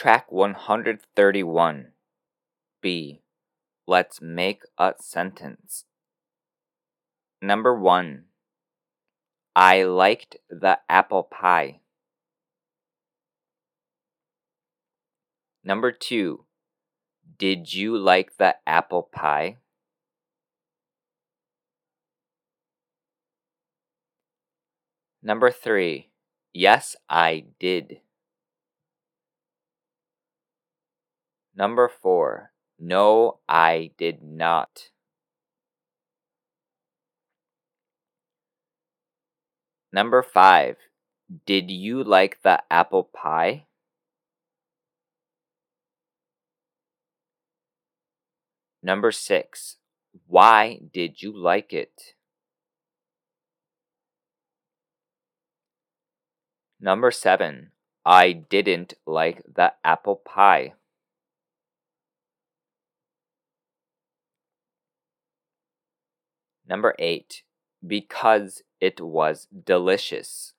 Track 131. B. Let's make a sentence. Number 1. I liked the apple pie. Number 2. Did you like the apple pie? Number 3. Yes, I did. Number 4. No, I did not. Number 5. Did you like the apple pie? Number 6. Why did you like it? Number 7. I didn't like the apple pie. Number 8. Because it was delicious.